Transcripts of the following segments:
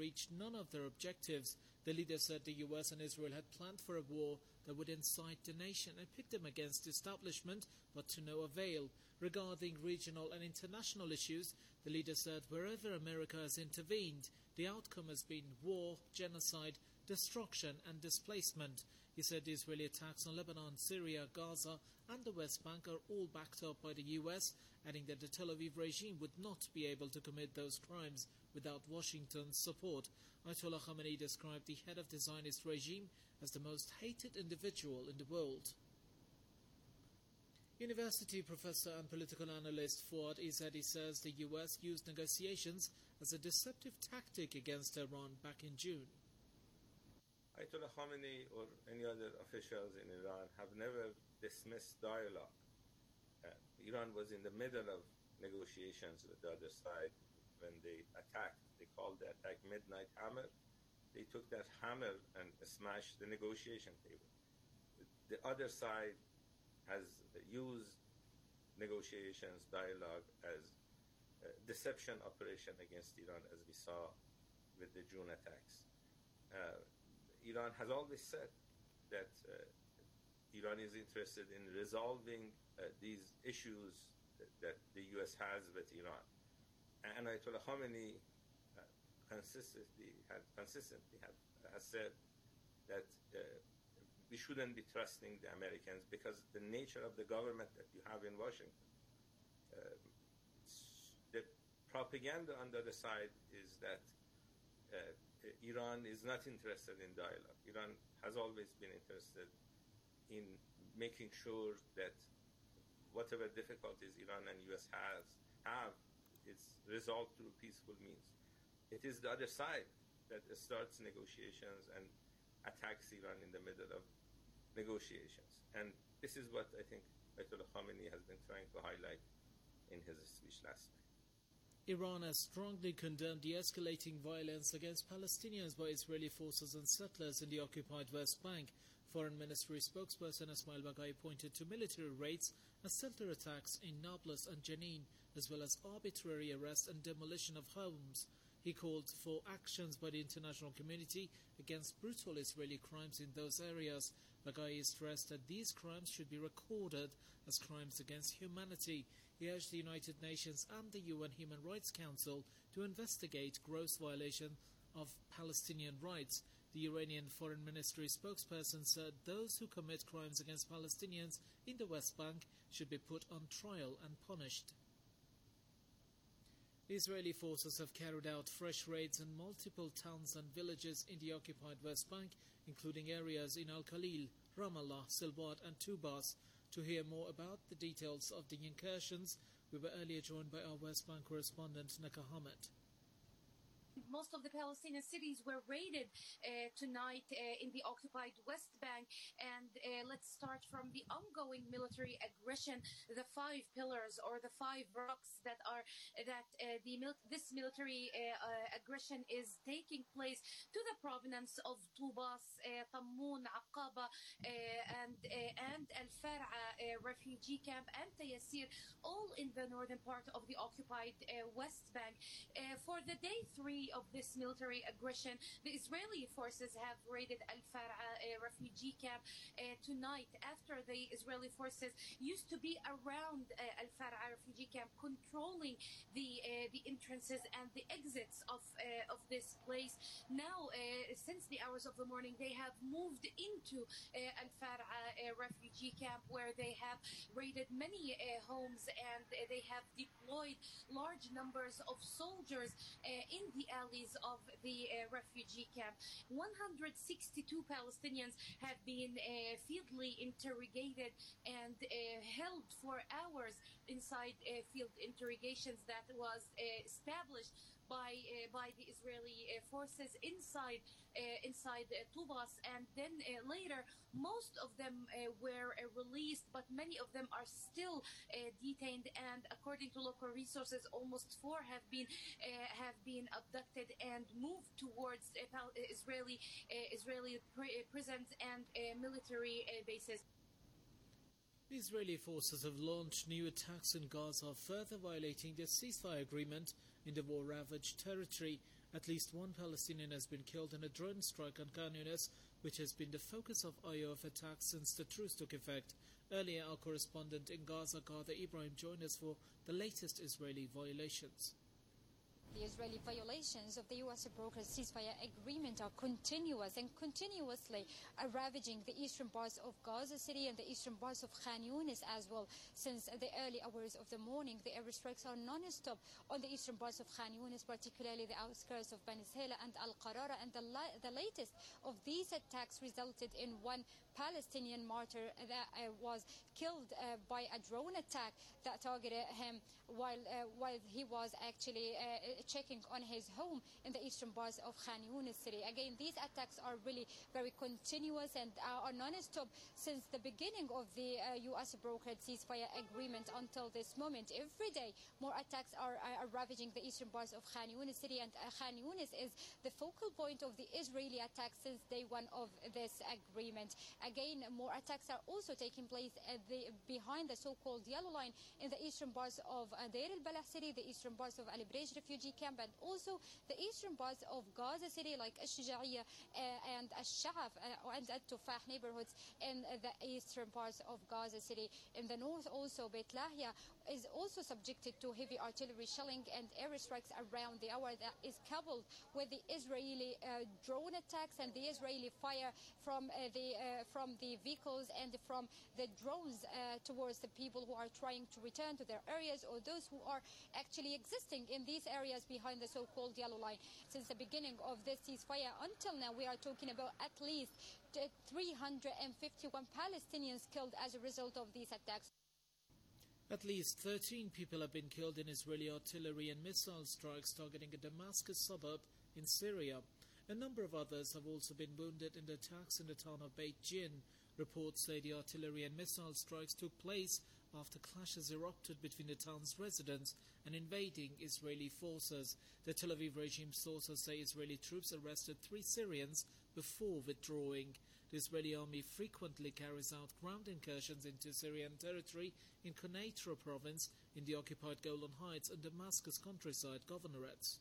reached none of their objectives. The leader said the US and Israel had planned for a war that would incite the nation and pit them against the establishment, but to no avail. Regarding regional and international issues, the leader said wherever America has intervened, the outcome has been war, genocide, destruction and displacement. He said the Israeli attacks on Lebanon, Syria, Gaza and the West Bank are all backed up by the US, adding that the Tel Aviv regime would not be able to commit those crimes without Washington's support. Ayatollah Khamenei described the head of the Zionist regime as the most hated individual in the world. University professor and political analyst Fuad Izzadi says the US used negotiations as a deceptive tactic against Iran back in June. Ayatollah Khamenei or any other officials in Iran have never dismissed dialogue. Iran was in the middle of negotiations with the other side when they attacked. They called the attack Midnight Hammer. They took that hammer and smashed the negotiation table. The other side has used negotiations, dialogue as a deception operation against Iran, as we saw with the June attacks. Iran has always said that Iran is interested in resolving these issues that the U.S. has with Iran. And Ayatollah Khamenei consistently has said that we shouldn't be trusting the Americans because the nature of the government that you have in Washington, the propaganda on the other side is that Iran is not interested in dialogue. Iran has always been interested in making sure that whatever difficulties Iran and U.S. have is resolved through peaceful means. It is the other side that starts negotiations and attacks Iran in the middle of negotiations. And this is what I think Ayatollah Khamenei has been trying to highlight in his speech last night. Iran has strongly condemned the escalating violence against Palestinians by Israeli forces and settlers in the occupied West Bank. Foreign Ministry spokesperson Ismail Baghai pointed to military raids and shelter attacks in Nablus and Jenin, as well as arbitrary arrest and demolition of homes. He called for actions by the international community against brutal Israeli crimes in those areas. Baghai stressed that these crimes should be recorded as crimes against humanity. He urged the United Nations and the UN Human Rights Council to investigate gross violation of Palestinian rights. The Iranian Foreign Ministry spokesperson said those who commit crimes against Palestinians in the West Bank should be put on trial and punished. Israeli forces have carried out fresh raids in multiple towns and villages in the occupied West Bank, including areas in Al-Khalil, Ramallah, Silbat and Tubas. To hear more about the details of the incursions, we were earlier joined by our West Bank correspondent, Naka Hamid. Most of the Palestinian cities were raided tonight in the occupied West Bank. And let's start from the ongoing military aggression, the 5 pillars or the 5 rocks this military aggression is taking place to the province of Tubas, Tammun, Aqaba, and Al-Far'a refugee camp, and Tayassir, all in the northern part of the occupied West Bank. For the day 3 of this military aggression, the Israeli forces have raided Al-Far'a refugee camp tonight, after the Israeli forces used to be around Al-Far'a refugee camp, controlling the entrances and the exits of this place. Now, since the hours of the morning, they have moved into Al-Far'a refugee camp, where they have raided many homes, and they have deployed large numbers of soldiers in the alleys of the refugee camp. 162 Palestinians have been fieldly interrogated and held for hours inside field interrogations that was established by the Israeli forces inside Tubas, and then later most of them were released, but many of them are still detained, and according to local resources, almost 4 have been abducted and moved towards Israeli prisons and military bases. Israeli forces have launched new attacks in Gaza, further violating the ceasefire agreement in the war-ravaged territory. At least one Palestinian has been killed in a drone strike on Khan Yunis, which has been the focus of IOF attacks since the truce took effect. Earlier, our correspondent in Gaza, Garda Ibrahim, joined us for the latest Israeli violations. The Israeli violations of the U.S. brokered ceasefire agreement are continuous and continuously ravaging the eastern parts of Gaza City and the eastern parts of Khan Yunis as well. Since the early hours of the morning, the airstrikes are non-stop on the eastern parts of Khan Yunis, particularly the outskirts of Bani Saila and Al-Qarara. And the latest of these attacks resulted in one Palestinian martyr that was killed by a drone attack that targeted him while he was actually checking on his home in the eastern parts of Khan Yunis city. Again, these attacks are really very continuous and are non-stop since the beginning of the U.S. brokered ceasefire agreement until this moment. Every day, more attacks are ravaging the eastern parts of Khan Yunis city, and Khan Yunis is the focal point of the Israeli attacks since day one of this agreement. Again, more attacks are also taking place behind the so-called Yellow Line in the eastern parts of Deir al-Balah city, the eastern parts of Ali Breij refugee camp, and also the eastern parts of Gaza City like Ash-Shuja'iyya and Ash-Sha'af and At-Tufah neighborhoods in the eastern parts of Gaza City. In the north also, Beit Lahia is also subjected to heavy artillery shelling and airstrikes around the hour that is coupled with the Israeli drone attacks and the Israeli fire from the vehicles and from the drones towards the people who are trying to return to their areas or those who are actually existing in these areas behind the so-called Yellow Line. Since the beginning of this ceasefire until now, we are talking about at least 351 Palestinians killed as a result of these attacks. At least 13 people have been killed in Israeli artillery and missile strikes targeting a Damascus suburb in Syria. A number of others have also been wounded in the attacks in the town of Beit Jin. Reports say the artillery and missile strikes took place after clashes erupted between the town's residents and invading Israeli forces. The Tel Aviv regime sources say Israeli troops arrested 3 Syrians before withdrawing. The Israeli army frequently carries out ground incursions into Syrian territory in Quneitra province, in the occupied Golan Heights and Damascus countryside governorates.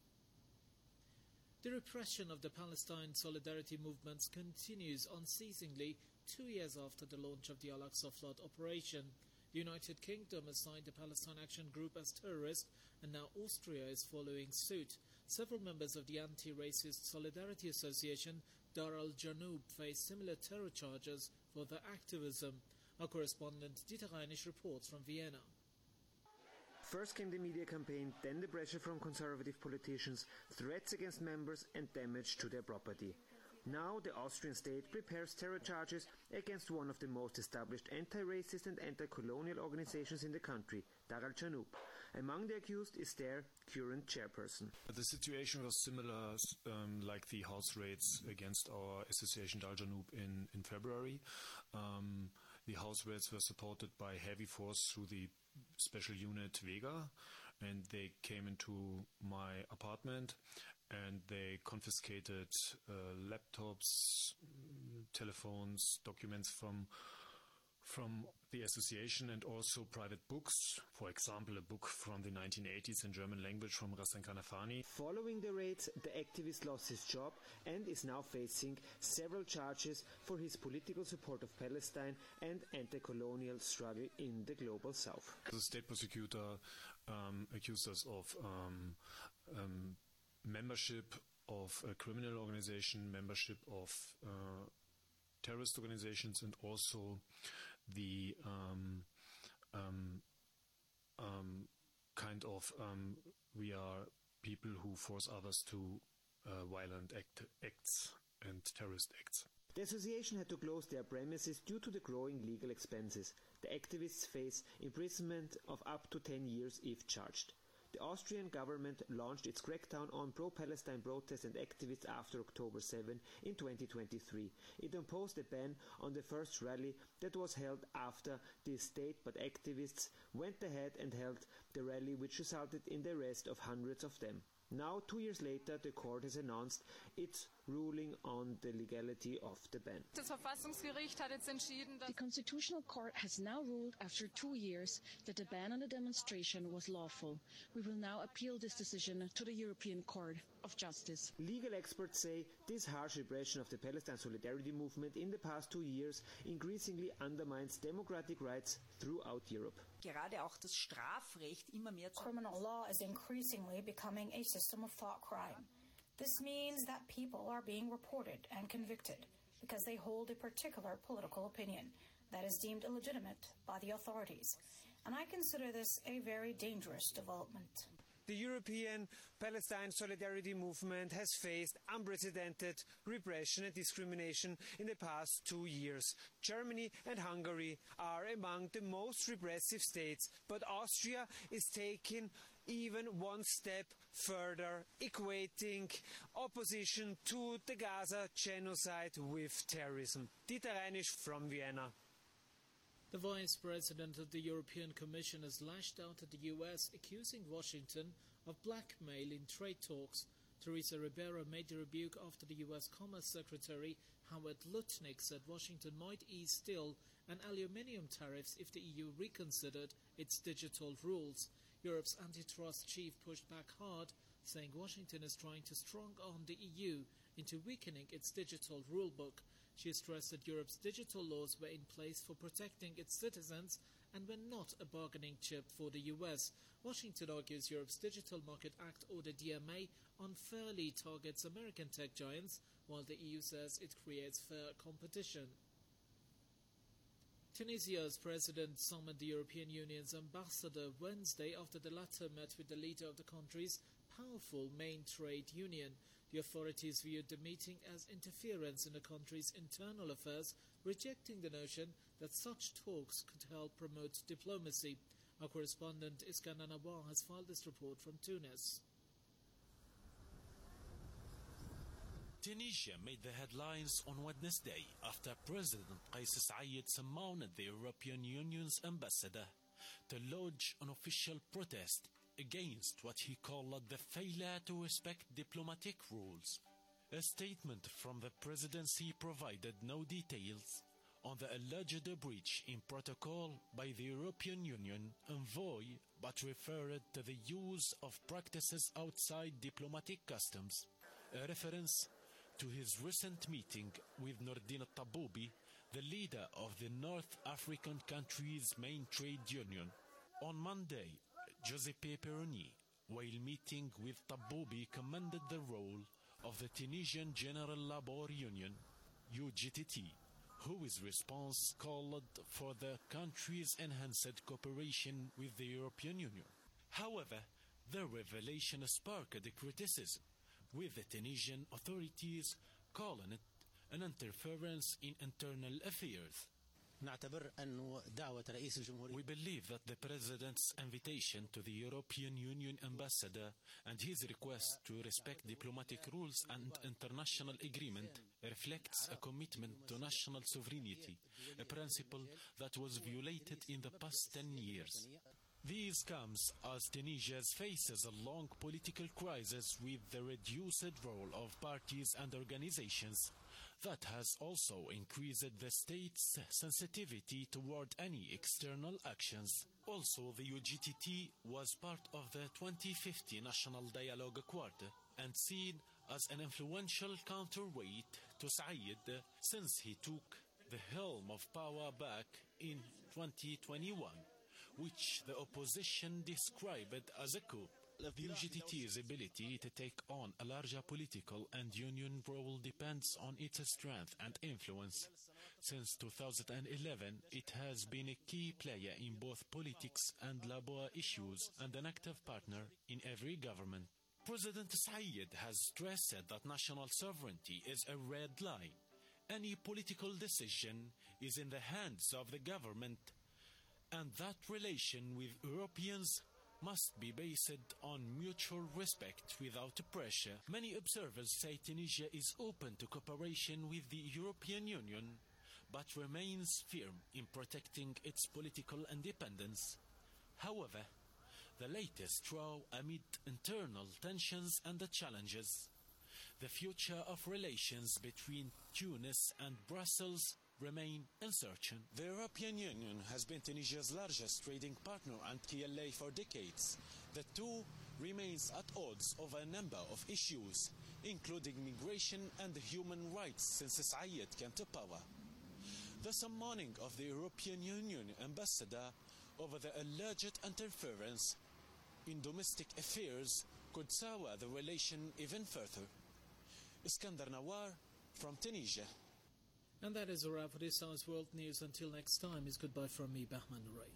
The repression of the Palestine solidarity movements continues unceasingly 2 years after the launch of the Al-Aqsa flood operation. The United Kingdom assigned the Palestine Action Group as terrorist, and now Austria is following suit. Several members of the Anti-Racist Solidarity Association, Dar al-Janoub, face similar terror charges for their activism. Our correspondent Dieter Reinisch reports from Vienna. First came the media campaign, then the pressure from conservative politicians, threats against members and damage to their property. Now the Austrian state prepares terror charges against one of the most established anti-racist and anti-colonial organizations in the country, Dar al-Janoub. Among the accused is their current chairperson. The situation was similar like the house raids against our association Dar al-Janoub in February. The house raids were supported by heavy force through the special unit Vega, and they came into my apartment and they confiscated laptops, telephones, documents from the association, and also private books. For example, a book from the 1980s in German language from Ghassan Kanafani. Following the raids, the activist lost his job and is now facing several charges for his political support of Palestine and anti-colonial struggle in the global south. The state prosecutor accused us of membership of a criminal organization, membership of terrorist organizations, and also the kind of we are people who force others to violent acts and terrorist acts. The association had to close their premises due to the growing legal expenses. The activists face imprisonment of up to 10 years if charged. The Austrian government launched its crackdown on pro-Palestine protests and activists after October 7 in 2023. It imposed a ban on the first rally that was held after the state, but activists went ahead and held the rally, which resulted in the arrest of hundreds of them. Now, 2 years later, the court has announced its ruling on the legality of the ban. The Constitutional Court has now ruled after 2 years that the ban on the demonstration was lawful. We will now appeal this decision to the European Court. of justice. Legal experts say this harsh repression of the Palestine Solidarity Movement in the past 2 years increasingly undermines democratic rights throughout Europe. Gerade auch das Strafrecht immer mehr Criminal law is increasingly becoming a system of thought crime. This means that people are being reported and convicted because they hold a particular political opinion that is deemed illegitimate by the authorities. And I consider this a very dangerous development. The European Palestine Solidarity Movement has faced unprecedented repression and discrimination in the past 2 years. Germany and Hungary are among the most repressive states, but Austria is taking even one step further, equating opposition to the Gaza genocide with terrorism. Dieter Reinisch from Vienna. The Vice President of the European Commission has lashed out at the US, accusing Washington of blackmail in trade talks. Teresa Ribera made the rebuke after the US Commerce Secretary Howard Lutnick said Washington might ease steel and aluminium tariffs if the EU reconsidered its digital rules. Europe's antitrust chief pushed back hard, saying Washington is trying to strong-arm the EU into weakening its digital rulebook. She stressed that Europe's digital laws were in place for protecting its citizens and were not a bargaining chip for the US. Washington argues Europe's Digital Market Act, or the DMA, unfairly targets American tech giants, while the EU says it creates fair competition. Tunisia's president summoned the European Union's ambassador Wednesday after the latter met with the leader of the country's powerful main trade union. The authorities viewed the meeting as interference in the country's internal affairs, rejecting the notion that such talks could help promote diplomacy. Our correspondent Iskandar Nawar has filed this report from Tunis. Tunisia made the headlines on Wednesday after President Kais Saied summoned the European Union's ambassador to lodge an official protest against what he called the failure to respect diplomatic rules. A statement from the presidency provided no details on the alleged breach in protocol by the European Union envoy, but referred to the use of practices outside diplomatic customs, a reference to his recent meeting with Nourdine Taboubi, the leader of the North African country's main trade union. On Monday, Giuseppe Peroni, while meeting with Taboubi, commended the role of the Tunisian General Labour Union, UGTT, whose response called for the country's enhanced cooperation with the European Union. However, the revelation sparked criticism, with the Tunisian authorities calling it an interference in internal affairs. We believe that the President's invitation to the European Union ambassador and his request to respect diplomatic rules and international agreement reflects a commitment to national sovereignty, a principle that was violated in the past 10 years. This comes as Tunisia faces a long political crisis with the reduced role of parties and organizations that has also increased the state's sensitivity toward any external actions. Also, the UGTT was part of the 2050 National Dialogue Quartet and seen as an influential counterweight to Said since he took the helm of power back in 2021, which the opposition described as a coup. The UGTT's ability to take on a larger political and union role depends on its strength and influence. Since 2011, it has been a key player in both politics and labor issues and an active partner in every government. President Said has stressed that national sovereignty is a red line. Any political decision is in the hands of the government, and that relation with Europeans must be based on mutual respect without pressure. Many observers say Tunisia is open to cooperation with the European Union, but remains firm in protecting its political independence. However, the latest draw amid internal tensions and the challenges. The future of relations between Tunis and Brussels remain uncertain. The European Union has been Tunisia's largest trading partner and KLA for decades. The two remains at odds over a number of issues, including migration and human rights since Said came to power. The summoning of the European Union ambassador over the alleged interference in domestic affairs could sour the relation even further. Iskandar Nawar from Tunisia. And that is a wrap for this hour's World News. Until next time, it's goodbye from me, Bahman Ray.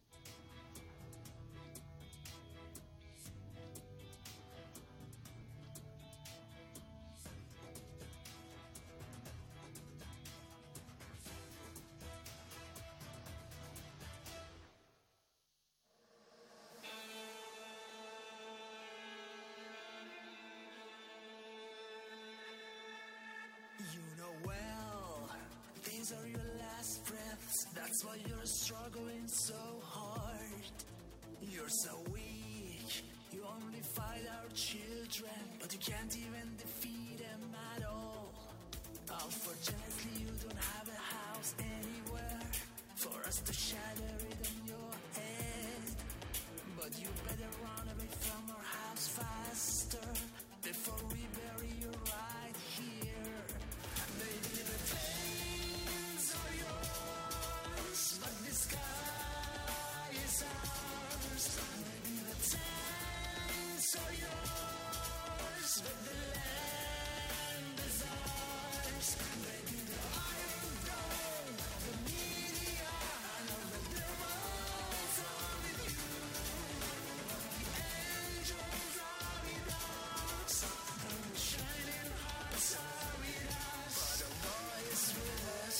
You know well, these are your last breaths. That's why you're struggling so hard. You're so weak. You only fight our children, but you can't even defeat them at all. Unfortunately, you don't have a house anywhere for us to shatter it on your head. But you better run away from our house faster before we bury you right here. Maybe the pains are yours, but the sky is ours. Maybe the tanks are yours, but the land is ours. Maybe the Iron Dome, the media, and all the devils are with you. The angels are with us, and the shining hearts are with us. But Allah is with us.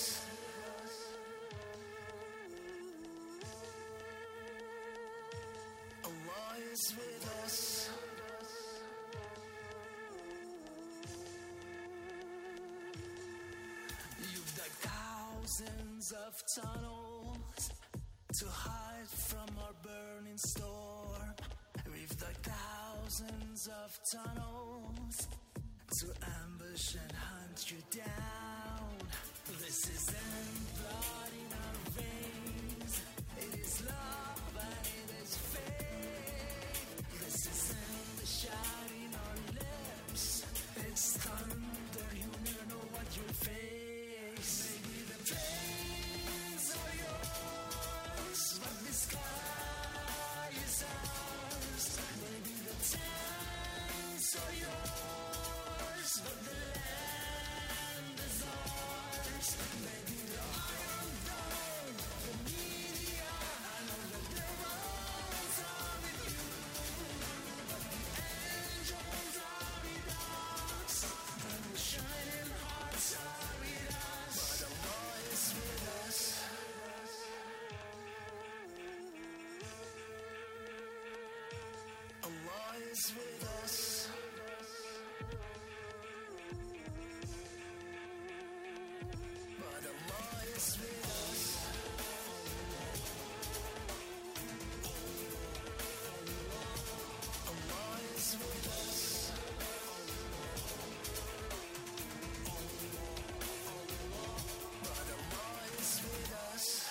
Allah is with us. You've dug thousands of tunnels to hide from our burning storm. We've dug thousands of tunnels to ambush and hunt you down. This isn't blood in our veins. It is love and it is faith. This isn't the shout in our lips. It's thunder, you never know what you'll face. Maybe the pains are yours, but the sky is ours. Maybe the tanks are yours, but the land is ours. Maybe the Iron Dome, the media, and all the devils are with you. But the angels are with us, and the shining hearts are with us. But Allah is with us. Allah is with us. But Allah is with us. Allah is with us. But Allah is with us.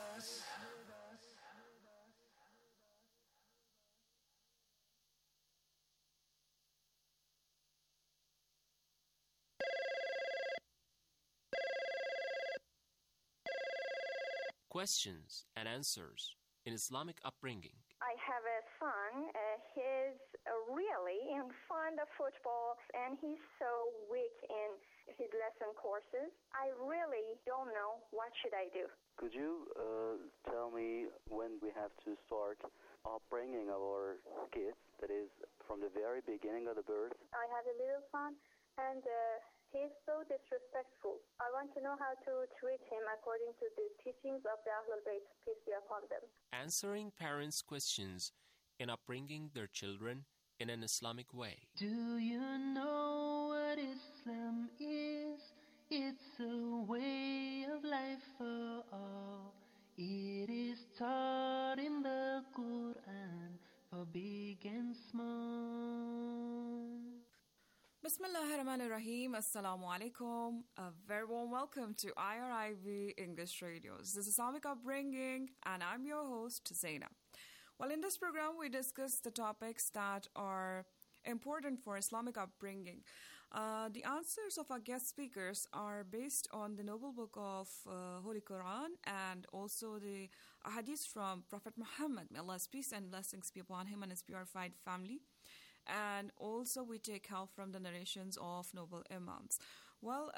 Questions and answers in Islamic upbringing. I have a son. He's really fond of football, and he's so weak in his lesson courses. I really don't know what should I do. Could you tell me when we have to start upbringing our kids, that is, from the very beginning of the birth? I have a little son, and he's so disrespectful. I want to know how to treat him according to the teachings of the Ahlul Bayt, peace be upon them. Answering parents' questions in upbringing their children in an Islamic way. Do you know what Islam is? It's a way of life for all. It is taught in the Quran for big and small. Bismillahirrahmanirrahim. Assalamu alaikum. A very warm welcome to IRIV English Radio. This is Islamic Upbringing, and I'm your host, Zainab. Well, in this program, we discuss the topics that are important for Islamic upbringing. The answers of our guest speakers are based on the noble book of Holy Quran and also the hadith from Prophet Muhammad. May Allah's peace and blessings be upon him and his purified family. And also we take help from the narrations of noble imams. Well,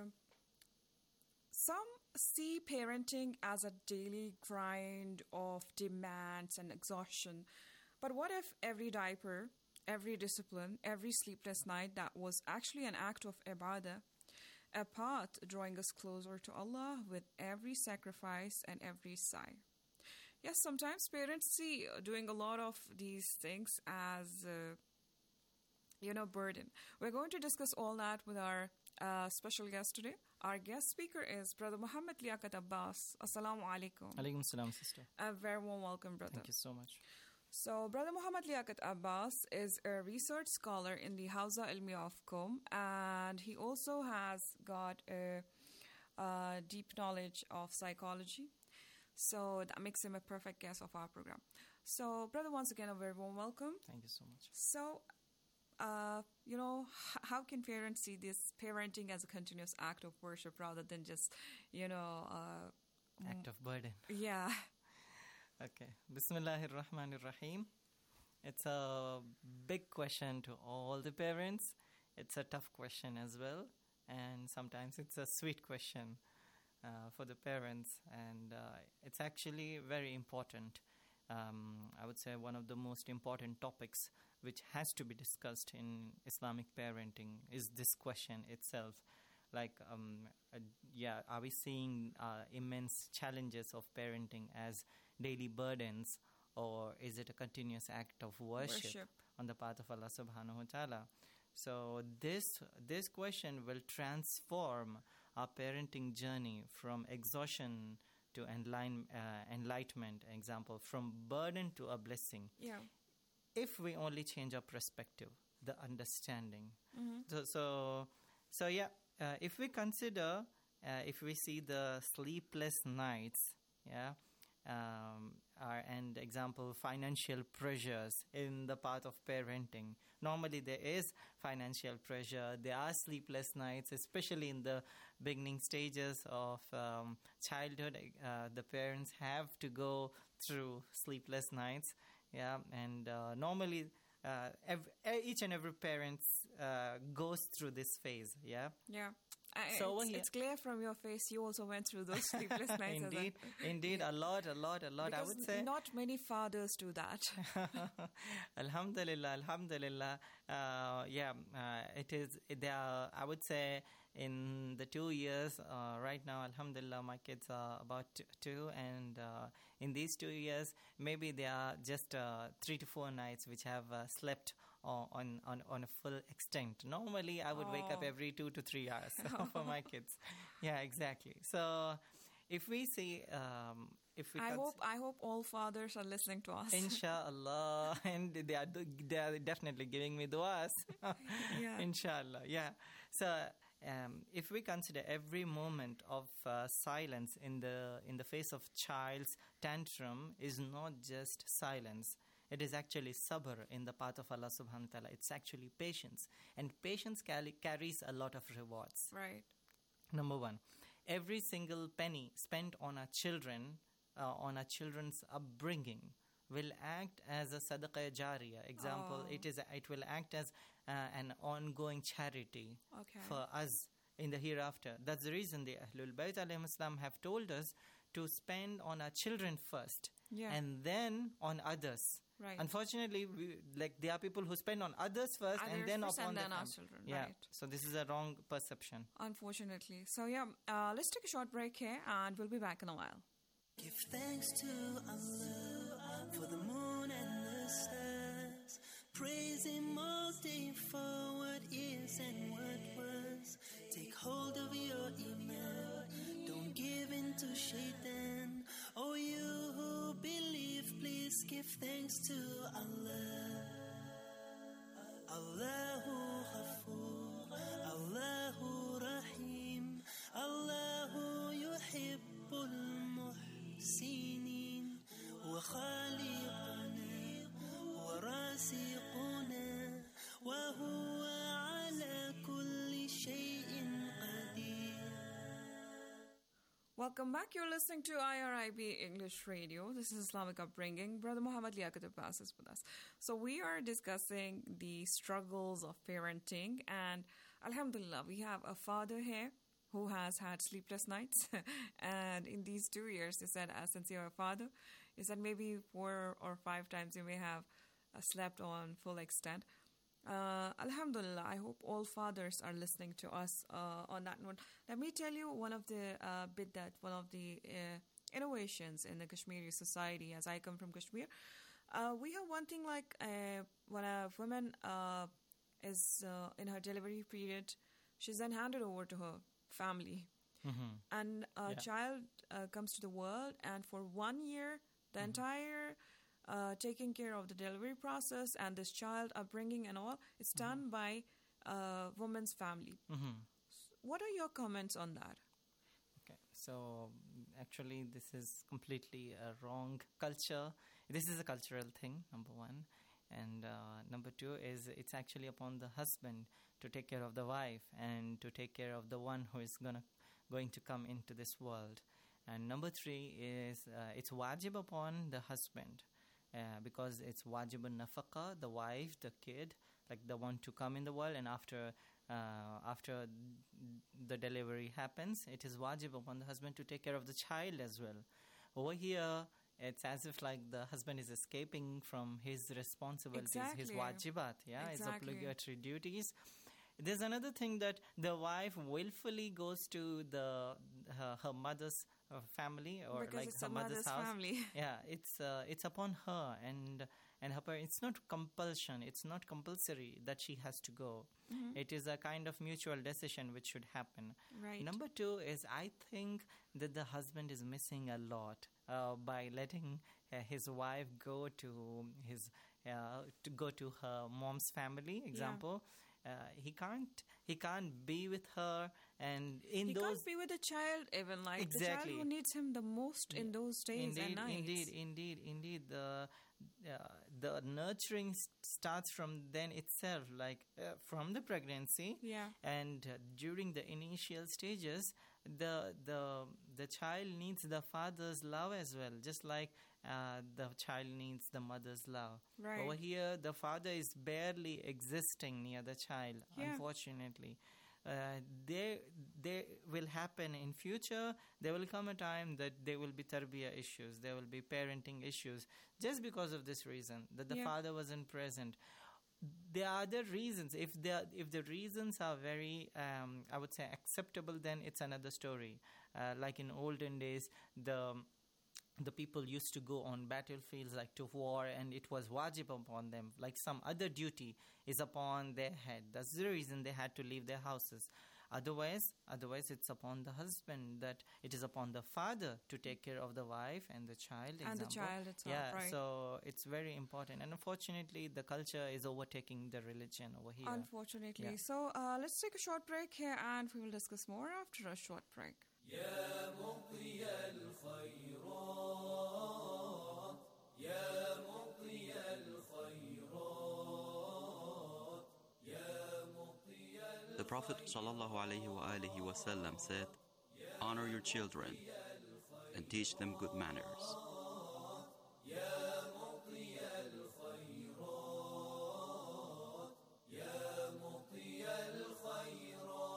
some see parenting as a daily grind of demands and exhaustion. But what if every diaper, every discipline, every sleepless night that was actually an act of ibadah, a path drawing us closer to Allah with every sacrifice and every sigh? Yes, sometimes parents see doing a lot of these things as, burden. We're going to discuss all that with our special guest today. Our guest speaker is Brother Muhammad Liaquat Abbas. Assalamu alaikum. Alaikum salam, sister. A very warm welcome, brother. Thank you so much. So, Brother Muhammad Liaquat Abbas is a research scholar in the Hawza Ilmiya of Qom, and he also has got a deep knowledge of psychology. So, that makes him a perfect guest of our program. So, brother, once again, a very warm welcome. Thank you so much. So, how can parents see this parenting as a continuous act of worship rather than just, act of burden? Yeah. Okay. Bismillahirrahmanirrahim. It's a big question to all the parents. It's a tough question as well. And sometimes it's a sweet question for the parents. And it's actually very important. I would say one of the most important topics which has to be discussed in Islamic parenting is this question itself. Like, are we seeing immense challenges of parenting as daily burdens, or is it a continuous act of worship on the part of Allah subhanahu wa ta'ala? So this question will transform our parenting journey from exhaustion to enlightenment, example, from burden to a blessing. Yeah. If we only change our perspective, the understanding. Mm-hmm. If we consider, if we see the sleepless nights, and example, financial pressures in the path of parenting. Normally there is financial pressure, there are sleepless nights, especially in the beginning stages of childhood. The parents have to go through sleepless nights, and normally each and every parent goes through this phase, Yeah. So it's clear from your face you also went through those sleepless nights. Indeed, a lot, because I would say. Not many fathers do that. Alhamdulillah. It is. There are, I would say, in the 2 years right now, alhamdulillah, my kids are about 2, and in these 2 years, maybe there are just 3 to 4 nights which have slept on a full extent. Normally, I would wake up every 2 to 3 hours for my kids. Yeah, exactly. So, if we see, I hope all fathers are listening to us. Inshallah, and they are definitely giving me du'as. Yeah. Inshallah, yeah. So, if we consider every moment of silence in the face of child's tantrum is not just silence. It is actually sabr in the path of Allah subhanahu wa ta'ala. It's actually patience. And patience carries a lot of rewards. Right. Number 1, every single penny spent on our children, on our children's upbringing, will act as a sadaqah jariyah. Example, it will act as an ongoing charity for us in the hereafter. That's the reason the Ahlul Bayt alayhim salam have told us to spend on our children first, and then on others. Right. Unfortunately, there are people who spend on others first and then upon the our children. Yeah. Right. So this is a wrong perception. Unfortunately. So let's take a short break here, and we'll be back in a while. Give thanks to Allah for the moon and the stars. Praise Him all day for what is and what was. Take hold of your iman. Don't give in to shaitan. Oh, you who believe, please give thanks to Allah. Allahu Ghafoor, Allahu Rahim, Allahu Yuhibbul Muhsinin, wa Khaliqana رزقنا وهو على كل شيء قدير. Welcome back. You're listening to IRIB English Radio. This is Islamic Upbringing. Brother Muhammad Liaquat Abbas is with us. So we are discussing the struggles of parenting, and alhamdulillah, we have a father here who has had sleepless nights. And in these 2 years, he said, since you're a father, he said maybe 4 or 5 times you may have slept on full extent. Alhamdulillah, I hope all fathers are listening to us on that note. Let me tell you one of the innovations in the Kashmiri society, as I come from Kashmir. We have one thing like when a woman is in her delivery period, she's then handed over to her family. Mm-hmm. And a child comes to the world, and for 1 year, the entire taking care of the delivery process and this child upbringing and all, it's done by a woman's family. Mm-hmm. What are your comments on that? Okay, so actually this is completely a wrong culture. This is a cultural thing, number one. And number two is it's actually upon the husband to take care of the wife and to take care of the one who is going to come into this world. And number three is it's wajib upon the husband. Because it's wajibun nafaqa, the wife, the kid, like the one to come in the world, and after the delivery happens, it is wajib upon the husband to take care of the child as well. Over here, it's as if like the husband is escaping from his responsibilities, his wajibat, his obligatory duties. There's another thing that the wife willfully goes to her mother's family or because like it's her mother's house. Family. Yeah, it's upon her and her parents. It's not compulsion. It's not compulsory that she has to go. Mm-hmm. It is a kind of mutual decision which should happen. Right. Number two is I think that the husband is missing a lot by letting his wife go to her mom's family. Example. Yeah. He can't be with her, and he can't be with the child even, like exactly. The child who needs him the most in those days and nights. Indeed. The nurturing starts from then itself, like from the pregnancy, and during the initial stages, the child needs the father's love as well, just like the child needs the mother's love. Right. Over here, the father is barely existing near the child, unfortunately. There will happen in future. There will come a time that there will be tarbiyah issues. There will be parenting issues just because of this reason, that the father wasn't present. There are other reasons. If the reasons are very, I would say, acceptable, then it's another story. Like in olden days, the people used to go on battlefields like to war, and it was wajib upon them, like some other duty is upon their head. That's the reason they had to leave their houses. Otherwise it's upon the husband, that it is upon the father to take care of the wife and the child. And the child itself, right. So it's very important. And unfortunately, the culture is overtaking the religion over here. Unfortunately. Yeah. So let's take a short break here, and we will discuss more after a short break. يا مضي الخيرات يا مضي الخيرات يا مضي The Prophet ﷺ said, "Honor your children and teach them good manners." يا مضي الخيرات يا مضي الخيرات.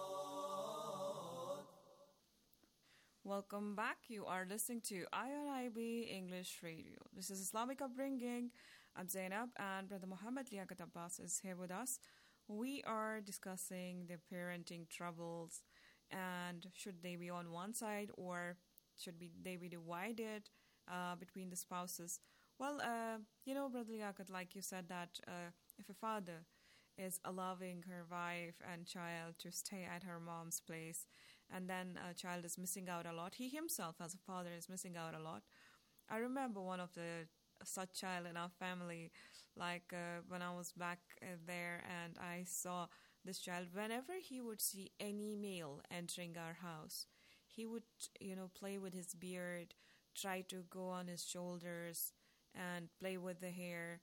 Welcome back. You are listening to IRIB English Radio. This is Islamic Upbringing. I'm Zainab, and Brother Muhammad Liaquat Abbas is here with us. We are discussing the parenting troubles, and should they be on one side, or they be divided between the spouses? Well, Brother Liaquat, like you said, that if a father is allowing her wife and child to stay at her mom's place, and then a child is missing out a lot, he himself as a father is missing out a lot. I remember one of the such child in our family, like when I was back there, and I saw this child, whenever he would see any male entering our house, he would, play with his beard, try to go on his shoulders and play with the hair,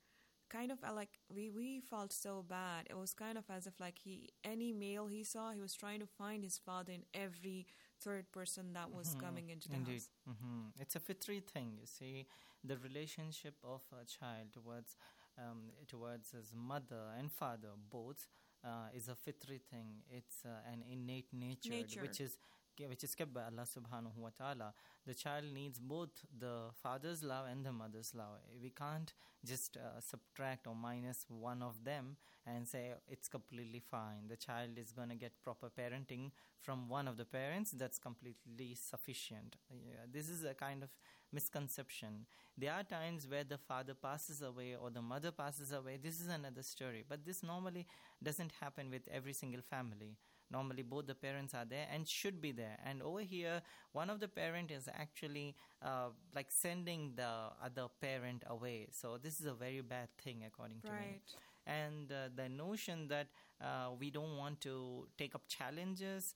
kind of like we felt so bad. It was kind of as if like any male he saw, he was trying to find his father in every third person that was coming into the house. It's a fitri thing, you see. The relationship of a child towards his mother and father both is a fitri thing. It's an innate nature. which is kept by Allah subhanahu wa ta'ala. The child needs both the father's love and the mother's love. We can't just subtract or minus one of them and say it's completely fine. The child is going to get proper parenting from one of the parents. That's completely sufficient. This is a kind of misconception. There are times where the father passes away or the mother passes away. This is another story. But this normally doesn't happen with every single family. Normally, both the parents are there and should be there. And over here, one of the parent is actually like sending the other parent away. So this is a very bad thing, according to me. And the notion that we don't want to take up challenges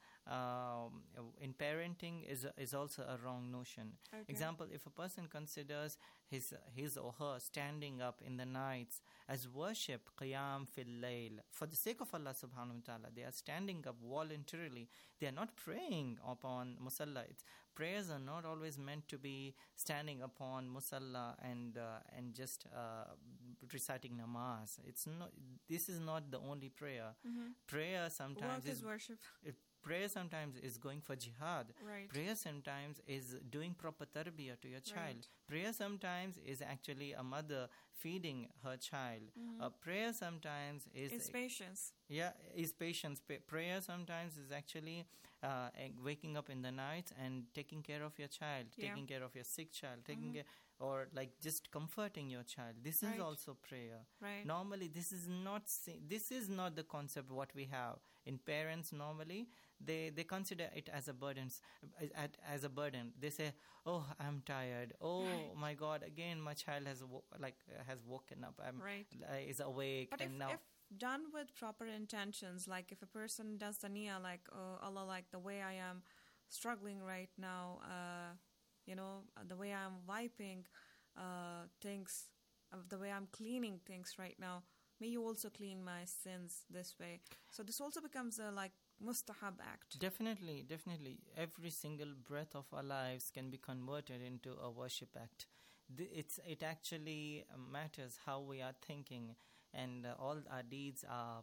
in parenting is also a wrong notion. Okay. Example, if a person considers his or her standing up in the nights as worship, qiyam fil layl, for the sake of Allah subhanahu wa ta'ala, they are standing up voluntarily. They are not praying upon musalla. Prayers are not always meant to be standing upon musalla and just reciting namaz. This is not the only prayer. Mm-hmm. Prayer sometimes is worship. Prayer sometimes is going for jihad. Right. Prayer sometimes is doing proper tarbiyah to your child. Right. Prayer sometimes is actually a mother feeding her child. Mm-hmm. Prayer sometimes is patience. Yeah, is patience. Prayer sometimes is actually waking up in the night and taking care of your child, taking care of your sick child, taking care, or like just comforting your child. This is also prayer. Right. Normally, this is not the concept what we have in parents. Normally, they consider it as a burden. They say, "Oh, I'm tired. Oh my God, again my child has woken up. Is awake." But and now. If done with proper intentions, like if a person does the niyyah, like Allah, like the way I am struggling right now, the way I'm wiping things, the way I'm cleaning things right now, may you also clean my sins this way. So this also becomes a mustahab act. Definitely. Every single breath of our lives can be converted into a worship act. It actually matters how we are thinking, and all our deeds are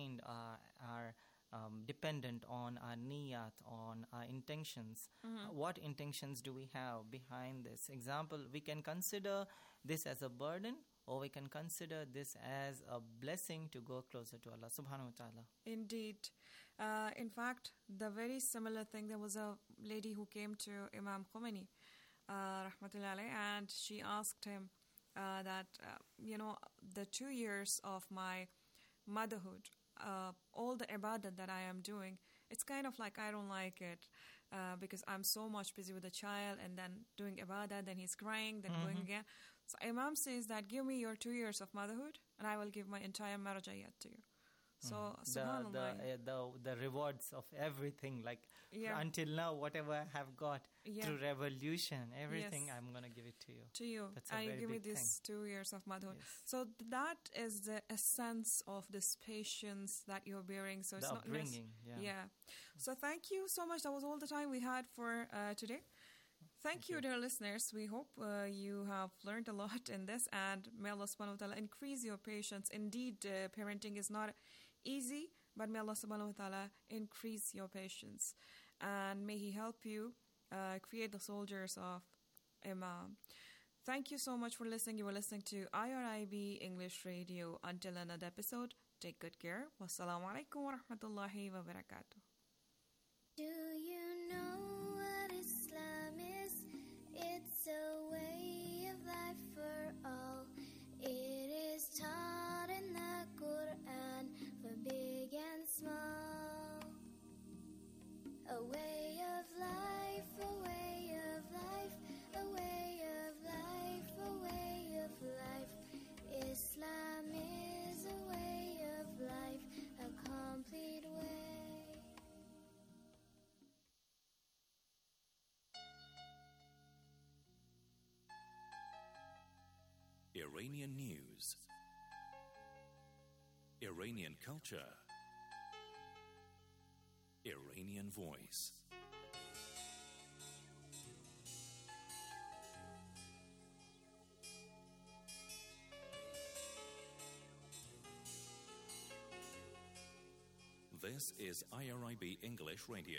dependent on our niyat, on our intentions. Mm-hmm. What intentions do we have behind this? Example, we can consider this as a burden, or we can consider this as a blessing to go closer to Allah subhanahu wa ta'ala. Indeed. In fact, the very similar thing, there was a lady who came to Imam Khomeini, rahmatullahi alayhi, and she asked him that, the 2 years of my motherhood, all the ibadah that I am doing, it's kind of like I don't like it because I'm so much busy with the child and then doing ibadah, then he's crying, then going again. So Imam says that give me your 2 years of motherhood and I will give my entire marajayat to you. So the rewards of everything, until now, whatever I have got through revolution, everything, I'm going to give it to you. To you. That's a very give me big this thing. 2 years of motherhood. Yes. So that is the essence of this patience that you're bearing. So it's not upbringing. So thank you so much. That was all the time we had for today. Thank you, dear listeners. We hope you have learned a lot in this, and may Allah subhanahu wa ta'ala increase your patience. Indeed, parenting is not easy, but may Allah subhanahu wa ta'ala increase your patience, and may He help you create the soldiers of Imam. Thank you so much for listening. You were listening to IRIB English Radio. Until another episode, take good care. Wassalamu alaikum wa rahmatullahi wa barakatuh. Do you know what Islam is? It's a way of life for all. It is taught in the Quran for big and small. A way of life, a way of life, a way of life, a way of life. Islam is a way of life, a complete way. Iranian News Iranian culture, Iranian voice. This is IRIB English Radio.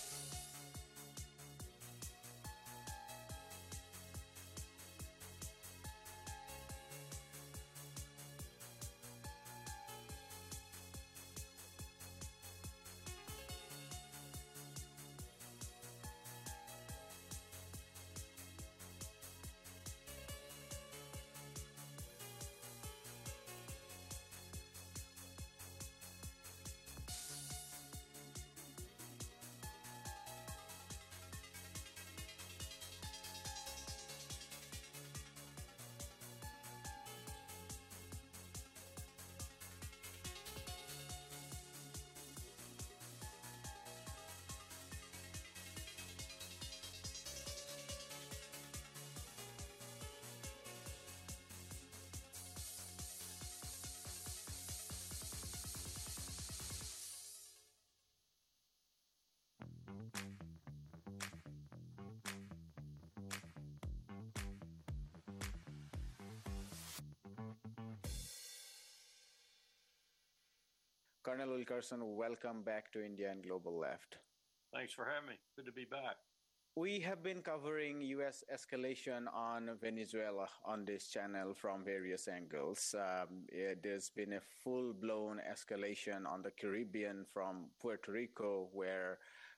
Colonel Wilkerson, welcome back to India and Global Left. Thanks for having me. Good to be back. We have been covering U.S. escalation on Venezuela on this channel from various angles. There's been a full-blown escalation on the Caribbean from Puerto Rico, where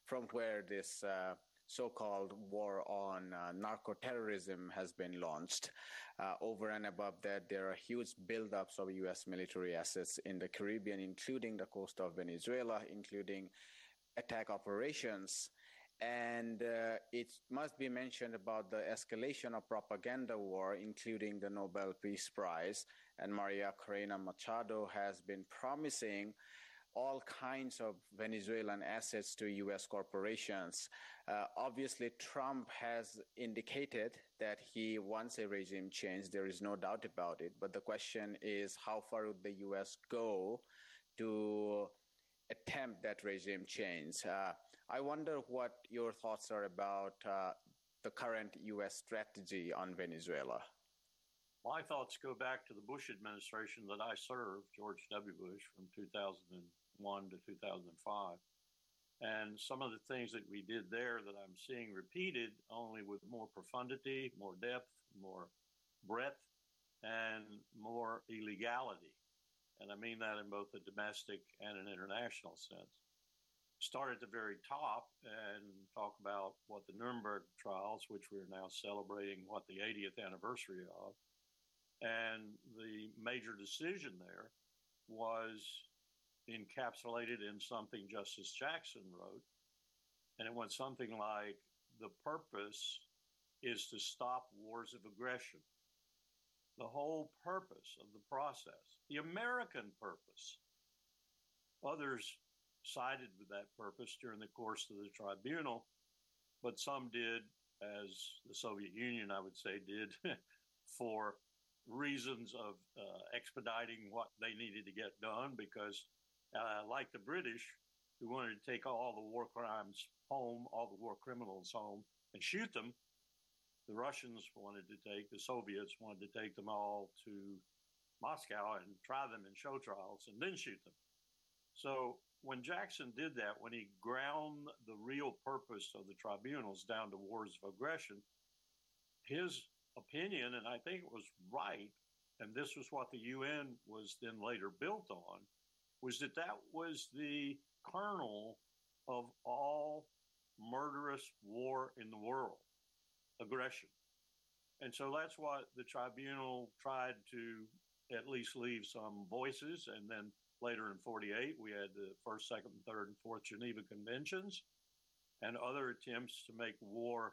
this so-called war on narco-terrorism has been launched. Over and above that, there are huge buildups of U.S. military assets in the Caribbean, including the coast of Venezuela, including attack operations. And it must be mentioned about the escalation of propaganda war, including the Nobel Peace Prize. And Maria Corina Machado has been promising all kinds of Venezuelan assets to U.S. corporations. Obviously, Trump has indicated that he wants a regime change. There is no doubt about it. But the question is, how far would the U.S. go to attempt that regime change? I wonder what your thoughts are about the current U.S. strategy on Venezuela. My thoughts go back to the Bush administration that I served, George W. Bush, from 2001 to 2005. And some of the things that we did there that I'm seeing repeated, only with more profundity, more depth, more breadth, and more illegality. And I mean that in both a domestic and an international sense. Start at the very top and talk about what the Nuremberg trials, which we're now celebrating, what the 80th anniversary of. And the major decision there was encapsulated in something Justice Jackson wrote. And it went something like, the purpose is to stop wars of aggression. The whole purpose of the process, the American purpose. Others sided with that purpose during the course of the tribunal, but some did, as the Soviet Union, I would say, did, for reasons of expediting what they needed to get done, because like the British, who wanted to take all the war crimes home, all the war criminals home, and shoot them, the Russians wanted to take, the Soviets wanted to take them all to Moscow and try them in show trials and then shoot them. So when Jackson did that, when he ground the real purpose of the tribunals down to wars of aggression, his opinion, and I think it was right, and this was what the UN was then later built on, was that that was the kernel of all murderous war in the world, aggression. And so that's what the tribunal tried to at least leave some voices. And then later in 1948, we had the first, second, third, and fourth Geneva Conventions and other attempts to make war,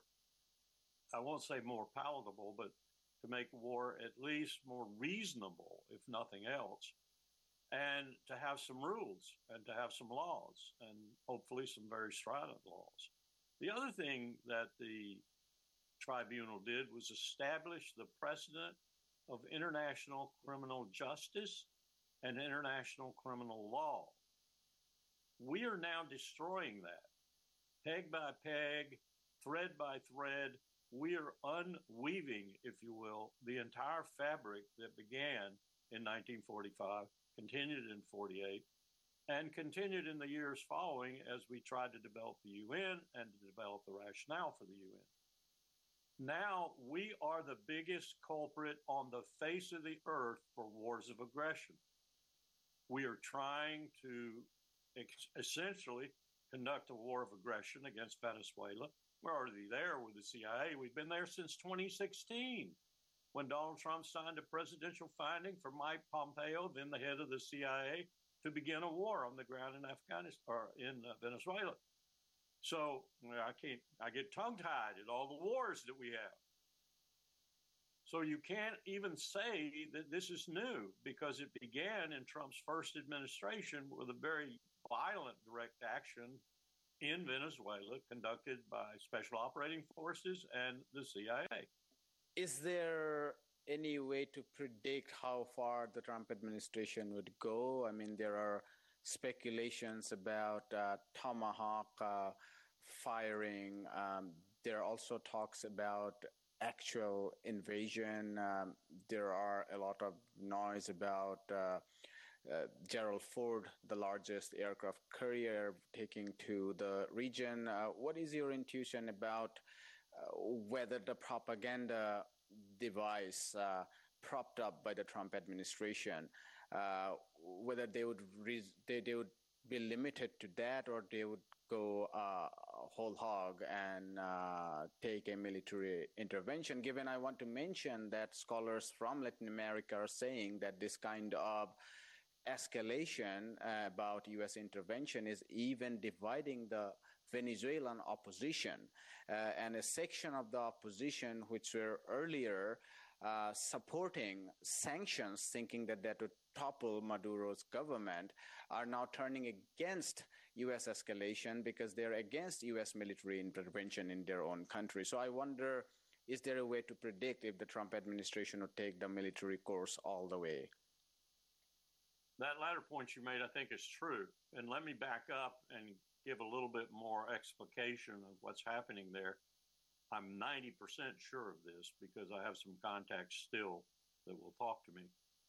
I won't say more palatable, but to make war at least more reasonable, if nothing else, and to have some rules and to have some laws, and hopefully some very strident laws. The other thing that the tribunal did was establish the precedent of international criminal justice and international criminal law. We are now destroying that. Peg by peg, thread by thread, we are unweaving, if you will, the entire fabric that began in 1945, continued in 48, and continued in the years following as we tried to develop the UN and to develop the rationale for the UN. Now we are the biggest culprit on the face of the earth for wars of aggression. We are trying to essentially conduct a war of aggression against Venezuela. We're already there with the CIA. We've been there since 2016 when Donald Trump signed a presidential finding for Mike Pompeo, then the head of the CIA, to begin a war on the ground in Afghanistan or in Venezuela. So I get tongue-tied at all the wars that we have. So you can't even say that this is new because it began in Trump's first administration with a very violent direct action in Venezuela conducted by Special Operating Forces and the CIA. Is there any way to predict how far the Trump administration would go? I mean, there are speculations about Tomahawk firing. There are also talks about actual invasion. There are a lot of noise about Gerald Ford, the largest aircraft carrier, taking to the region. What is your intuition about whether the propaganda device propped up by the Trump administration, whether they would be limited to that, or they would go whole hog and take a military intervention? Given I want to mention that scholars from Latin America are saying that this kind of escalation about U.S. intervention is even dividing the Venezuelan opposition, and a section of the opposition which were earlier supporting sanctions, thinking that that would topple Maduro's government, are now turning against U.S. escalation because they're against U.S. military intervention in their own country. So I wonder, is there a way to predict if the Trump administration would take the military course all the way? That latter point you made, I think, is true. And let me back up and give a little bit more explication of what's happening there. I'm 90% sure of this because I have some contacts still that will talk to me.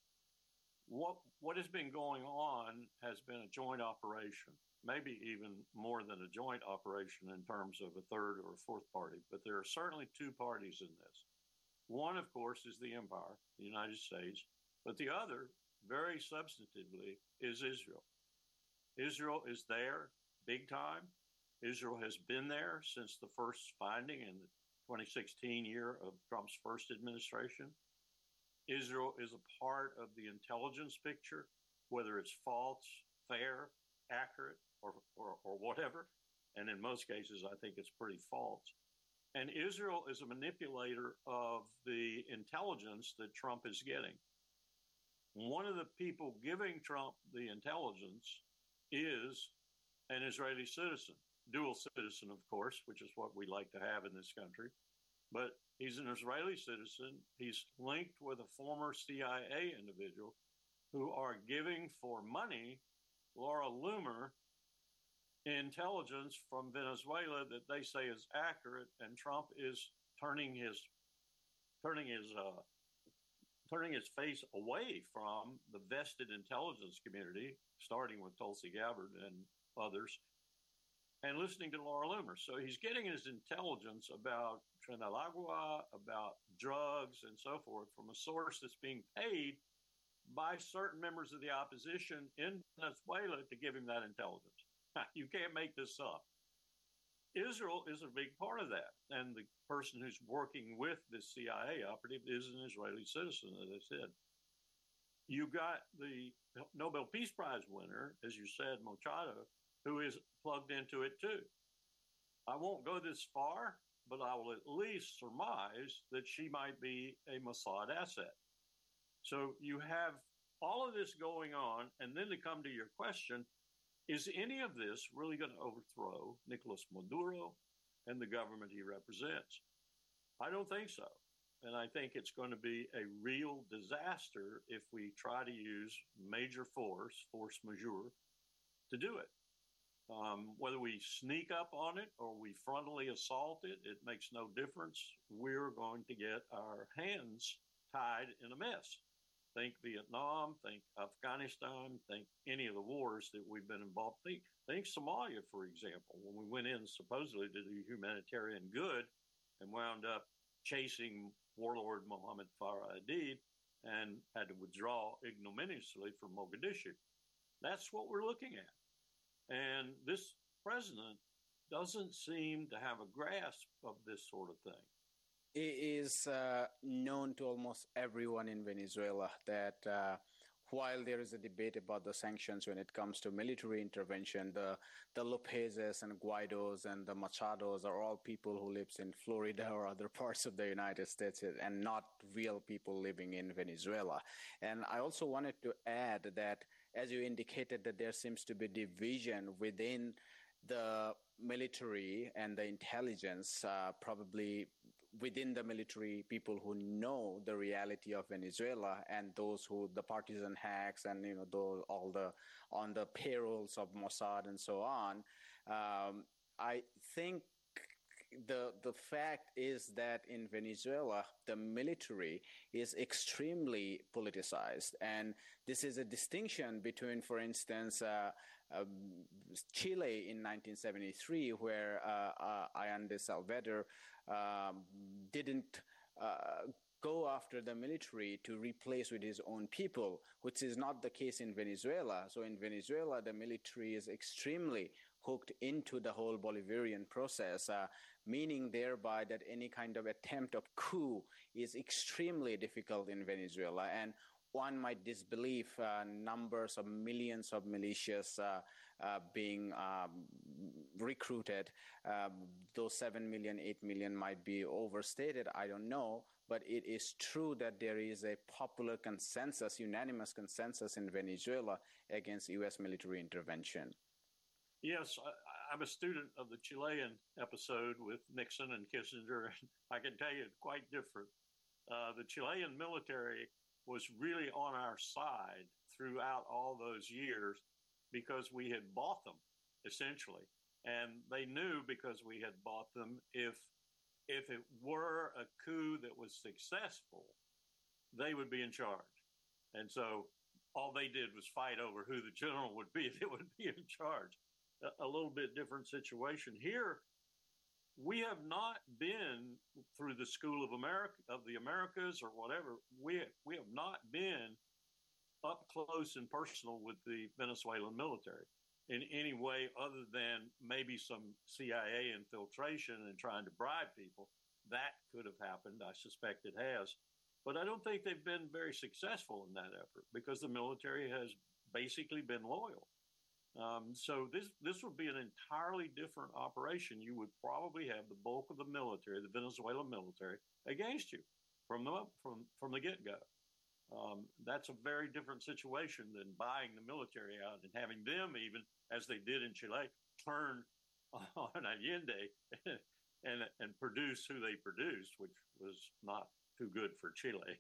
What has been going on has been a joint operation, maybe even more than a joint operation in terms of a third or a fourth party, but there are certainly two parties in this. One, of course, is the empire, the United States, but the other, very substantively, is Israel. Israel is there big time. Israel has been there since the first finding in the 2016 year of Trump's first administration. Israel is a part of the intelligence picture, whether it's false, fair, accurate, or whatever. And in most cases, I think it's pretty false. And Israel is a manipulator of the intelligence that Trump is getting. One of the people giving Trump the intelligence is an Israeli citizen, dual citizen, of course, which is what we like to have in this country. But he's an Israeli citizen. He's linked with a former CIA individual who are giving for money Laura Loomer intelligence from Venezuela that they say is accurate, and Trump is turning his face away from the vested intelligence community, starting with Tulsi Gabbard and others, and listening to Laura Loomer. So he's getting his intelligence about Trinalagua, about drugs, and so forth from a source that's being paid by certain members of the opposition in Venezuela to give him that intelligence. You can't make this up. Israel is a big part of that. And the person who's working with this CIA operative is an Israeli citizen, as I said. You got the Nobel Peace Prize winner, as you said, Machado, who is plugged into it too. I won't go this far, but I will at least surmise that she might be a Mossad asset. So you have all of this going on, and then to come to your question, is any of this really going to overthrow Nicolas Maduro and the government he represents? I don't think so. And I think it's going to be a real disaster if we try to use major force majeure, to do it. Whether we sneak up on it or we frontally assault it, it makes no difference. We're going to get our hands tied in a mess. Think Vietnam, think Afghanistan, think any of the wars that we've been involved. Think Somalia, for example, when we went in supposedly to do humanitarian good and wound up chasing warlord Mohammed Farah Aidid and had to withdraw ignominiously from Mogadishu. That's what we're looking at. And this president doesn't seem to have a grasp of this sort of thing. It is known to almost everyone in Venezuela that while there is a debate about the sanctions when it comes to military intervention, the Lopezes and Guaidos and the Machados are all people who live in Florida or other parts of the United States and not real people living in Venezuela. And I also wanted to add that, as you indicated, that there seems to be division within the military and the intelligence, probably within the military, people who know the reality of Venezuela and those who, the partisan hacks and, those, all the, on the payrolls of Mossad and so on. I think the fact is that in Venezuela, the military is extremely politicized. And this is a distinction between, for instance, Chile in 1973, where Allende Salvador didn't go after the military to replace with his own people, which is not the case in Venezuela. So in Venezuela, the military is extremely hooked into the whole Bolivarian process, meaning thereby that any kind of attempt of coup is extremely difficult in Venezuela. And one might disbelieve numbers of millions of militias being recruited. Those 7 million, 8 million might be overstated, I don't know. But it is true that there is a popular consensus, unanimous consensus in Venezuela against U.S. military intervention. Yes, I'm a student of the Chilean episode with Nixon and Kissinger, and I can tell you it's quite different. The Chilean military was really on our side throughout all those years because we had bought them, essentially. And they knew because we had bought them, if it were a coup that was successful, they would be in charge. And so all they did was fight over who the general would be that would be in charge. A little bit different situation. Here, we have not been through the School of the Americas or whatever. We have not been up close and personal with the Venezuelan military in any way other than maybe some CIA infiltration and trying to bribe people. That could have happened. I suspect it has. But I don't think they've been very successful in that effort because the military has basically been loyal. So this would be an entirely different operation. You would probably have the bulk of the military, the Venezuelan military, against you from the get-go. That's a very different situation than buying the military out and having them, even as they did in Chile, turn on Allende and produce who they produced, which was not too good for Chile.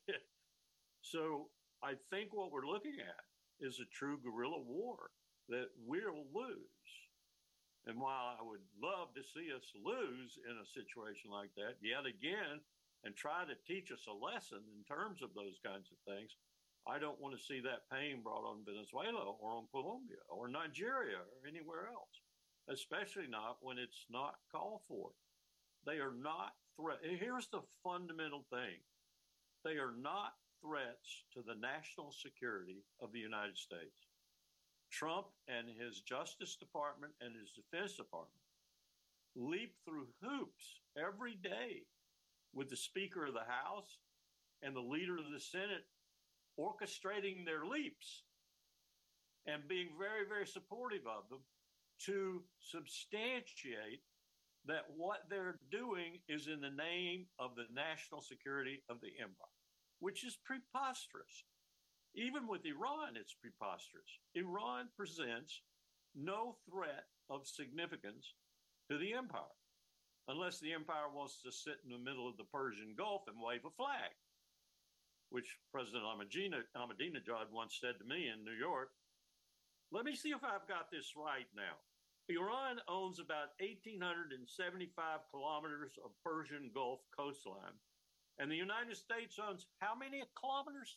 So I think what we're looking at is a true guerrilla war that we'll lose. And while I would love to see us lose in a situation like that yet again and try to teach us a lesson in terms of those kinds of things, I don't want to see that pain brought on Venezuela or on Colombia or Nigeria or anywhere else, especially not when it's not called for. They are not here's the fundamental thing. They are not threats to the national security of the United States. Trump and his Justice Department and his Defense Department leap through hoops every day with the Speaker of the House and the leader of the Senate orchestrating their leaps and being very, very supportive of them to substantiate that what they're doing is in the name of the national security of the empire, which is preposterous. Even with Iran, it's preposterous. Iran presents no threat of significance to the empire. unless the empire wants to sit in the middle of the Persian Gulf and wave a flag, which President Ahmadinejad once said to me in New York. Let me see if I've got this right now. Iran owns about 1,875 kilometers of Persian Gulf coastline, and the United States owns how many kilometers?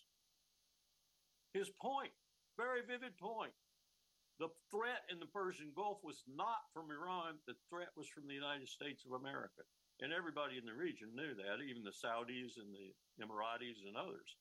His point, very vivid point. The threat in the Persian Gulf was not from Iran. The threat was from the United States of America. And everybody in the region knew that, even the Saudis and the Emiratis and others.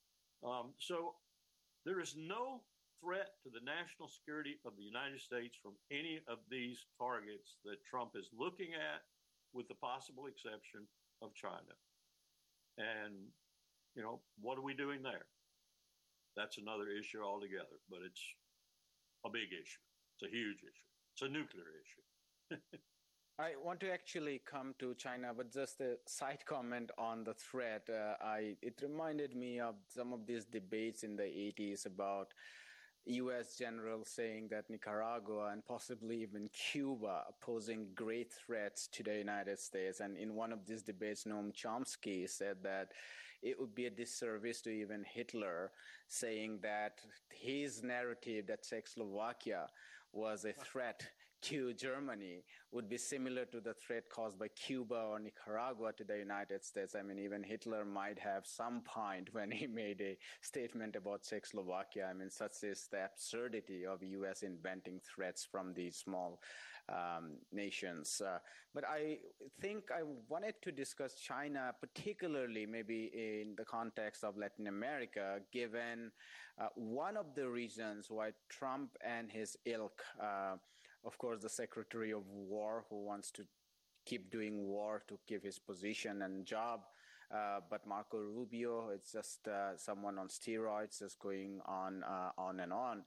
So there is no threat to the national security of the United States from any of these targets that Trump is looking at, with the possible exception of China. And, you know, what are we doing there? That's another issue altogether, but it's a big issue. It's a huge issue. It's a nuclear issue. I want to actually come to China, but just a side comment on the threat. It reminded me of some of these debates in the 80s about U.S. generals saying that Nicaragua and possibly even Cuba are posing great threats to the United States. And in one of these debates, Noam Chomsky said that it would be a disservice to even Hitler, saying that his narrative that Czechoslovakia was a threat to Germany would be similar to the threat caused by Cuba or Nicaragua to the United States. I mean, even Hitler might have some point when he made a statement about Czechoslovakia. I mean, such is the absurdity of U.S. inventing threats from these small nations. But I think I wanted to discuss China, particularly maybe in the context of Latin America, given one of the reasons why Trump and his ilk, of course, the Secretary of War, who wants to keep doing war to keep his position and job, but Marco Rubio, it's just someone on steroids, just going on and on.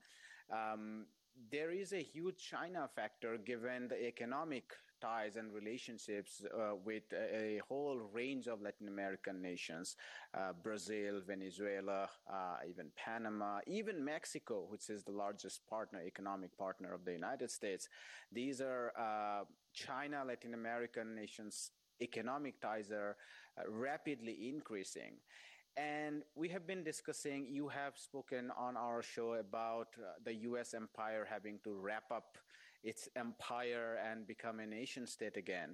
There is a huge China factor given the economic ties and relationships with a whole range of Latin American nations, Brazil, Venezuela, even Panama, even Mexico, which is the largest economic partner of the United States. These are China, Latin American nations' economic ties are rapidly increasing. And we have been discussing, you have spoken on our show about the U.S. empire having to wrap up its empire and become a nation state again.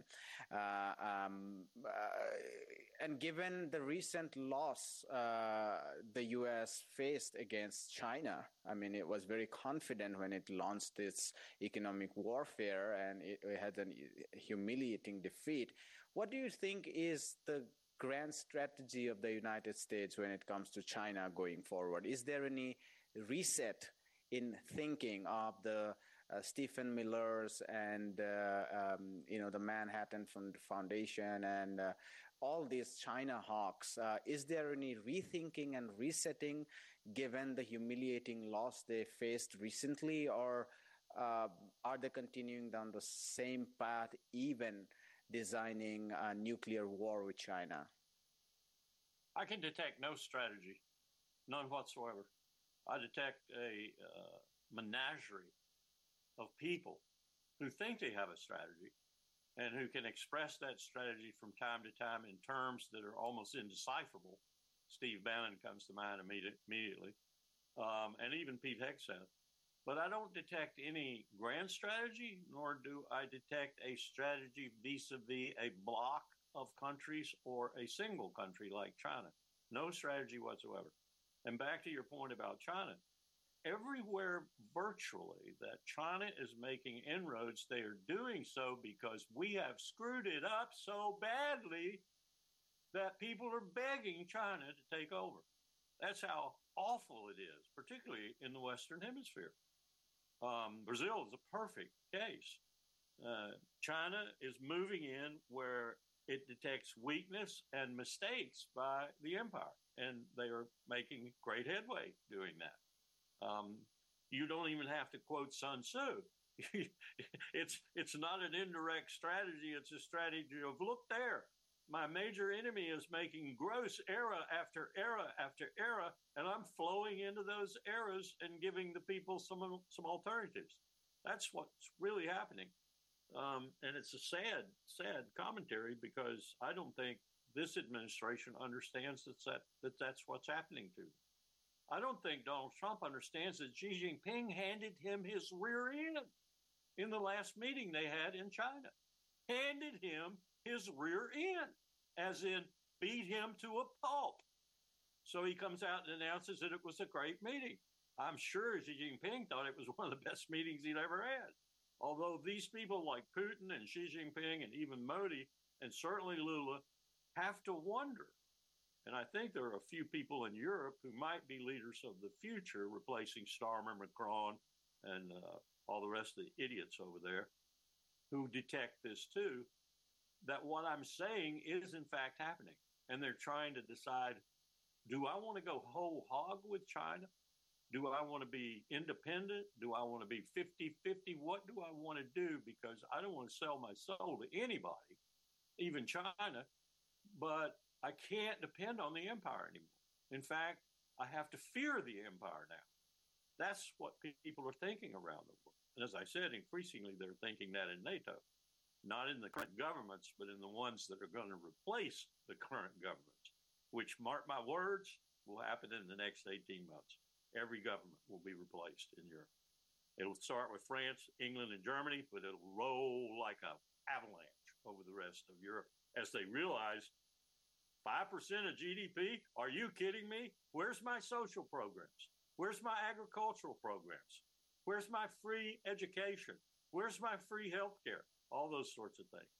And given the recent loss the U.S. faced against China, I mean, it was very confident when it launched its economic warfare, and it had a humiliating defeat. What do you think is the grand strategy of the United States when it comes to China going forward? Is there any reset in thinking of the Stephen Millers and the Manhattan Foundation and all these China hawks? Is there any rethinking and resetting given the humiliating loss they faced recently, or are they continuing down the same path, even designing a nuclear war with China? I can detect no strategy, none whatsoever. I detect a menagerie of people who think they have a strategy and who can express that strategy from time to time in terms that are almost indecipherable. Steve Bannon comes to mind immediately, and even Pete Hegseth. But I don't detect any grand strategy, nor do I detect a strategy vis-a-vis a bloc of countries or a single country like China. No strategy whatsoever. And back to your point about China, everywhere virtually that China is making inroads, they are doing so because we have screwed it up so badly that people are begging China to take over. That's how awful it is, particularly in the Western Hemisphere. Brazil is a perfect case. China is moving in where it detects weakness and mistakes by the empire, and they are making great headway doing that. You don't even have to quote Sun Tzu. It's not an indirect strategy. It's a strategy of, look there, my major enemy is making gross error after error after error, and I'm flowing into those errors and giving the people some alternatives. That's what's really happening. And it's a sad commentary because I don't think this administration understands that's what's happening to them. I don't think Donald Trump understands that Xi Jinping handed him his rear end in the last meeting they had in China. Handed him his rear end, as in beat him to a pulp. So he comes out and announces that it was a great meeting. I'm sure Xi Jinping thought it was one of the best meetings he'd ever had. Although these people like Putin and Xi Jinping and even Modi and certainly Lula have to wonder. And I think there are a few people in Europe who might be leaders of the future, replacing Starmer, Macron, and all the rest of the idiots over there, who detect this too, that what I'm saying is in fact happening. And they're trying to decide, do I want to go whole hog with China? Do I want to be independent? Do I want to be 50-50? What do I want to do? Because I don't want to sell my soul to anybody, even China, but I can't depend on the empire anymore. In fact, I have to fear the empire now. That's what people are thinking around the world. And as I said, increasingly they're thinking that in NATO, not in the current governments, but in the ones that are going to replace the current governments, which, mark my words, will happen in the next 18 months. Every government will be replaced in Europe. It'll start with France, England, and Germany, but it'll roll like an avalanche over the rest of Europe as they realize 5% of GDP? Are you kidding me? Where's my social programs? Where's my agricultural programs? Where's my free education? Where's my free health care? All those sorts of things.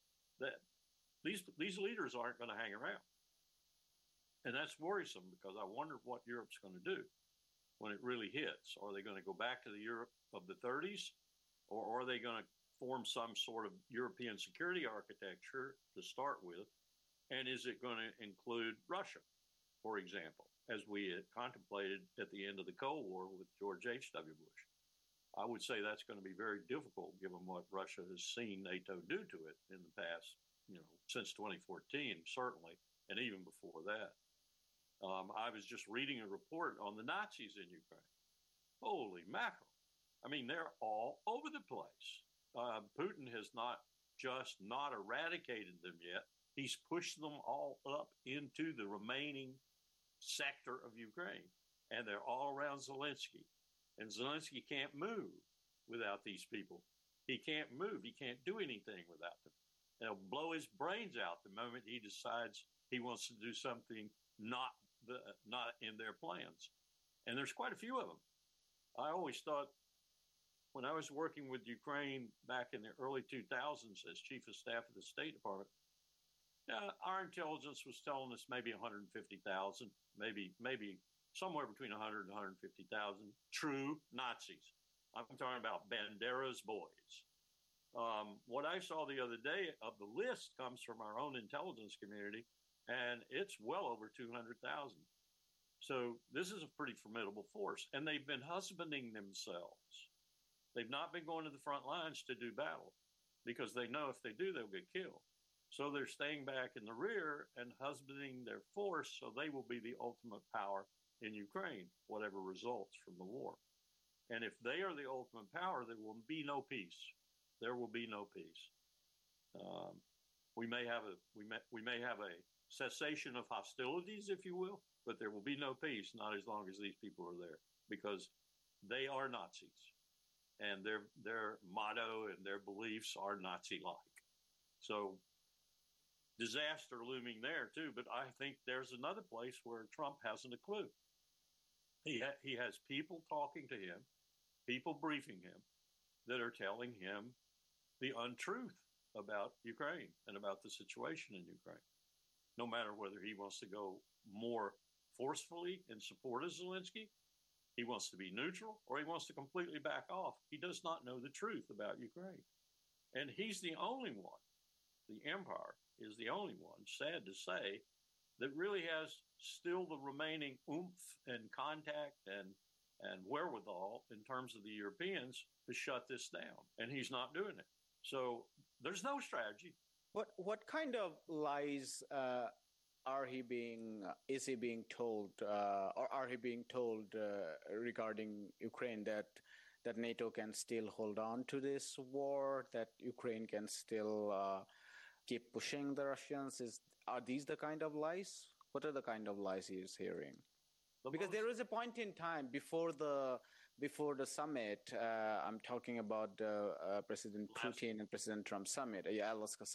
These leaders aren't going to hang around. And that's worrisome because I wonder what Europe's going to do when it really hits. Are they going to go back to the Europe of the 30s? Or are they going to form some sort of European security architecture to start with? And is it going to include Russia, for example, as we had contemplated at the end of the Cold War with George H.W. Bush? I would say that's going to be very difficult given what Russia has seen NATO do to it in the past, since 2014, certainly, and even before that. I was just reading a report on the Nazis in Ukraine. Holy mackerel. I mean, they're all over the place. Putin has not eradicated them yet. He's pushed them all up into the remaining sector of Ukraine. And they're all around Zelensky. And Zelensky can't move without these people. He can't move. He can't do anything without them. They'll blow his brains out the moment he decides he wants to do something not in their plans. And there's quite a few of them. I always thought when I was working with Ukraine back in the early 2000s as chief of staff of the State Department, our intelligence was telling us maybe 150,000, maybe somewhere between 100 and 150,000 true Nazis. I'm talking about Bandera's boys. What I saw the other day of the list comes from our own intelligence community, and it's well over 200,000. So this is a pretty formidable force, and they've been husbanding themselves. They've not been going to the front lines to do battle because they know if they do, they'll get killed. So they're staying back in the rear and husbanding their force so they will be the ultimate power in Ukraine, whatever results from the war. And if they are the ultimate power, there will be no peace. There will be no peace. We may have a cessation of hostilities, if you will, but there will be no peace, not as long as these people are there, because they are Nazis, and their motto and their beliefs are Nazi-like. So disaster looming there too, but I think there's another place where Trump hasn't a clue. He has people talking to him, people briefing him that are telling him the untruth about Ukraine and about the situation in Ukraine. No matter whether he wants to go more forcefully in support of Zelensky, he wants to be neutral, or he wants to completely back off. He does not know the truth about Ukraine. And he's the only one, the empire is the only one, sad to say, that really has still the remaining oomph and contact and wherewithal in terms of the Europeans to shut this down. And he's not doing it. So there's no strategy. What kind of lies is he being told, or are he being told regarding Ukraine, that that NATO can still hold on to this war, that Ukraine can still keep pushing the Russians? Are these the kind of lies? What are the kind of lies he is hearing? Because there is a point in time before the summit, I'm talking about President Putin and President Trump summit, Alaska